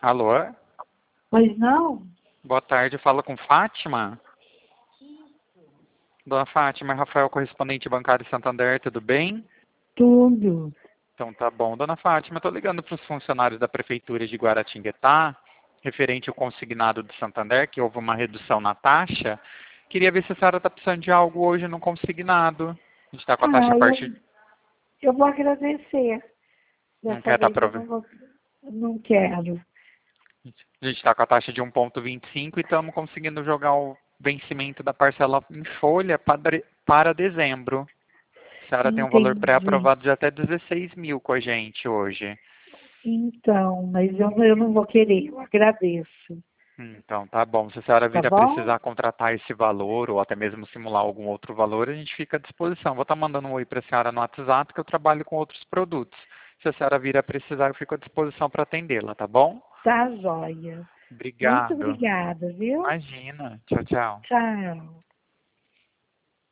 Alô? Pois não? Boa tarde, fala com Fátima? Dona Fátima, Rafael, correspondente bancário Santander, tudo bem? Tudo. Então tá bom. Dona Fátima, estou ligando para os funcionários da Prefeitura de Guaratinguetá, referente ao consignado do Santander, que houve uma redução na taxa. Queria ver se a senhora está precisando de algo hoje no consignado. A gente está com a taxa a partir... Eu vou agradecer. Não Dessa quer estar vez eu não quero. A gente está com a taxa de 1,25 e estamos conseguindo jogar o vencimento da parcela em folha para dezembro. A senhora tem um valor Entendi. pré-aprovado de até 16 mil com a gente hoje. Então, mas eu não vou querer, eu agradeço. Então, tá bom. Se a senhora Tá vir a bom? precisar contratar esse valor ou até mesmo simular algum outro valor, a gente fica à disposição. Vou estar mandando um oi para a senhora no WhatsApp, que eu trabalho com outros produtos. Se a senhora vir a precisar, eu fico à disposição para atendê-la, tá bom? Tá joia. Muito Obrigado. obrigada, viu? Imagina. Tchau, tchau. Tchau.